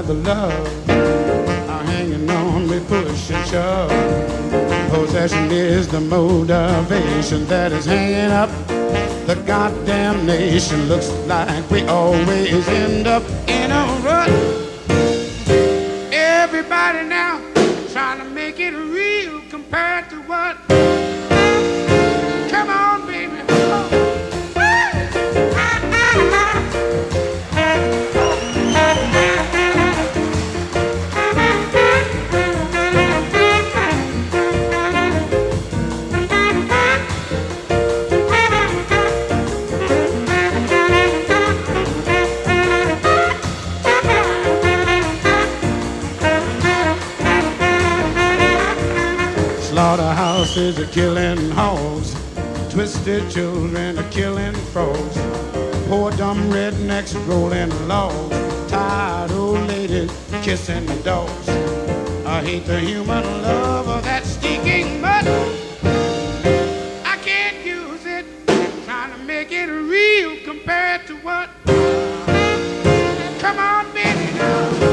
the love are hanging on with push and shove. Possession is the motivation that is hanging up the goddamn nation. Looks like we always end up in a rut. Everybody now trying to make it real compared to what? Come on, baby. Slaughterhouses are killing hogs, twisted children are killing frogs, poor dumb rednecks rolling logs, tired old ladies kissing dogs. I hate the human love of that stinking mud. I can't use it, trying to make it real compared to what? Come on, baby, now.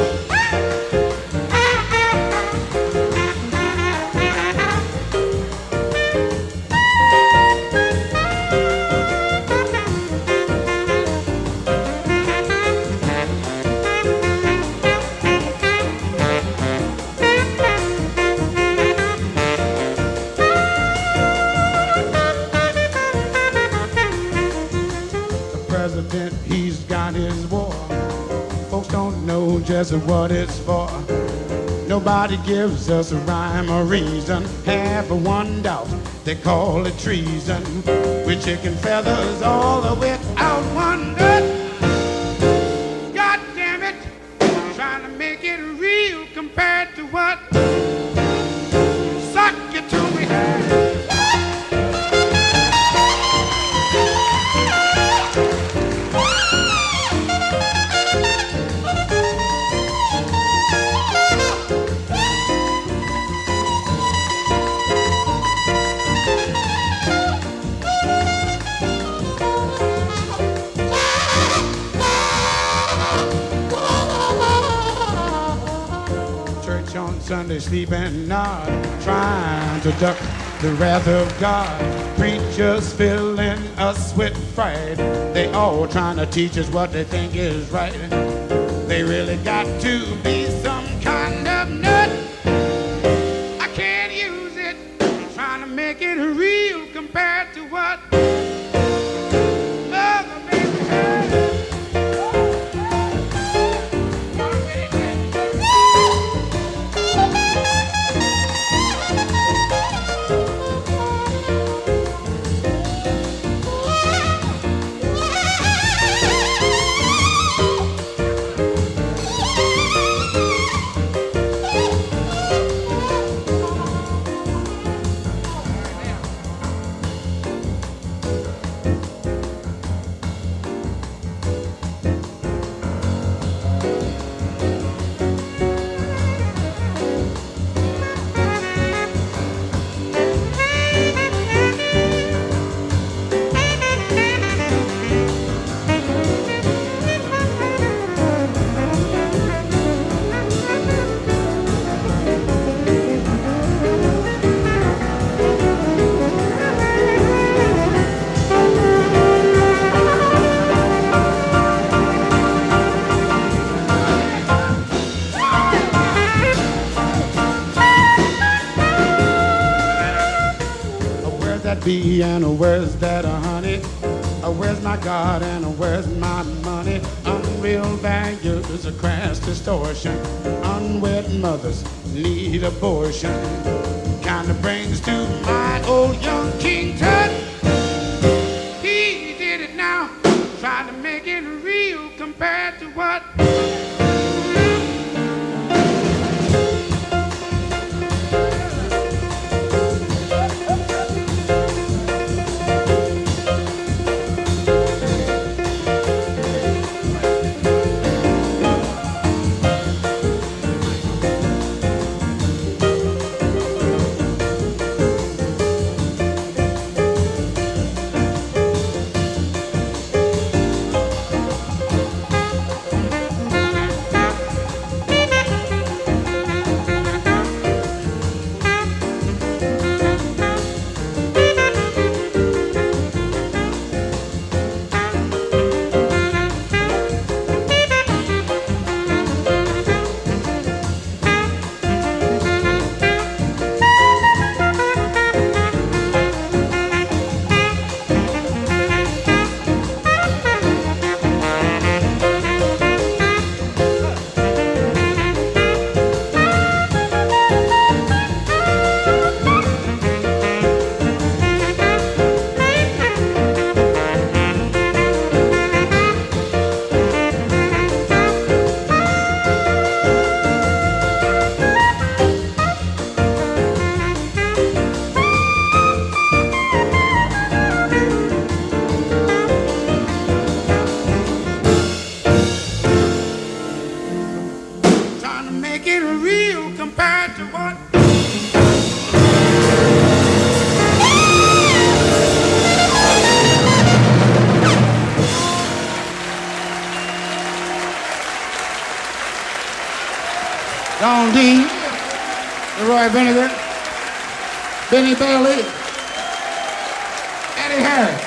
He's got his war. Folks don't know just what it's for. Nobody gives us a rhyme or reason. Half of one doubt, they call it treason. With chicken feathers all the way out one nut. God damn it, trying to make it real compared to what? Suck it to me. On Sunday sleeping nod, trying to duck the wrath of God. Preachers filling us with fright. They all trying to teach us what they think is right. They really got to be some kind of nut. I can't use it, trying to make it real compared to what? Mother baby had. Bee and where's that honey? Where's my God and where's my money? Unreal values, a crass distortion. Unwed mothers need abortion. Kinda brings to my old young King Tut. He did it now, trying to make it real compared to what? Don Dean, Roy Benedict, Benny Bailey, Eddie Harris.